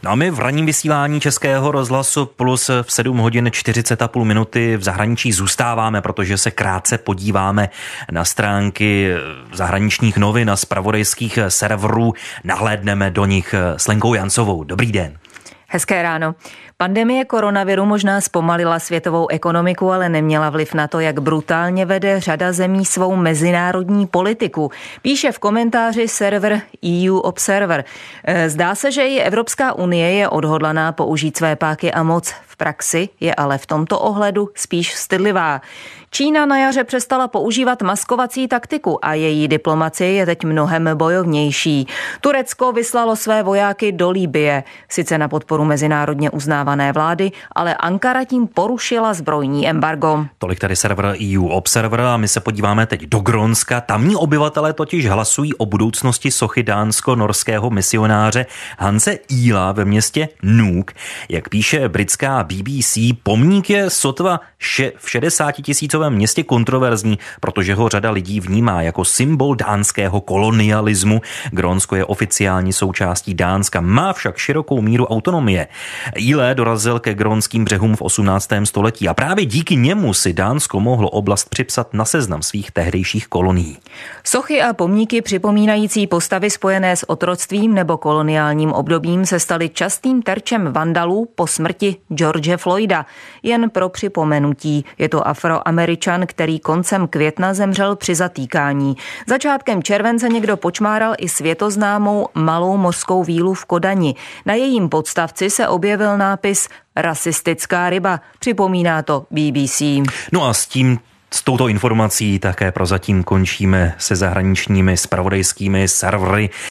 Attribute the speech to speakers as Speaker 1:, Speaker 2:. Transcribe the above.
Speaker 1: No a my v ranním vysílání Českého rozhlasu Plus v 7 hodin 40,5 minuty v zahraničí zůstáváme, protože se krátce podíváme na stránky zahraničních novin a zpravodajských serverů. Nahlédneme do nich s Lenkou Jancovou. Dobrý den.
Speaker 2: Hezké ráno. Pandemie koronaviru možná zpomalila světovou ekonomiku, ale neměla vliv na to, jak brutálně vede řada zemí svou mezinárodní politiku. Píše v komentáři server EU Observer. Zdá se, že i Evropská unie je odhodlaná použít své páky a moc. V praxi je ale v tomto ohledu spíš stydlivá. Čína na jaře přestala používat maskovací taktiku a její diplomacie je teď mnohem bojovnější. Turecko vyslalo své vojáky do Libye, sice na podporu mezinárodně uznávané vlády, ale Ankara tím porušila zbrojní embargo.
Speaker 1: Tolik tady server EU Observer a my se podíváme teď do Grónska. Tamní obyvatelé totiž hlasují o budoucnosti sochy dánsko-norského misionáře Hanse Ihla ve městě Nuuk. Jak píše britská BBC, pomník je sotva v 60 000 městě kontroverzní, protože ho řada lidí vnímá jako symbol dánského kolonialismu. Grónsko je oficiální součástí Dánska, má však širokou míru autonomie. Ihle dorazil ke grónským břehům v 18. století a právě díky němu si Dánsko mohlo oblast připsat na seznam svých tehdejších kolonií.
Speaker 2: Sochy a pomníky připomínající postavy spojené s otroctvím nebo koloniálním obdobím se staly častým terčem vandalů po smrti George Floyda. Jen pro připomenutí, je to Afroameričan, který koncem května zemřel při zatýkání. Začátkem července někdo počmáral i světoznámou malou mořskou vílu v Kodani. Na jejím podstavci se objevil nápis Rasistická ryba, připomíná to BBC.
Speaker 1: No a s touto informací také prozatím končíme se zahraničními zpravodajskými servery.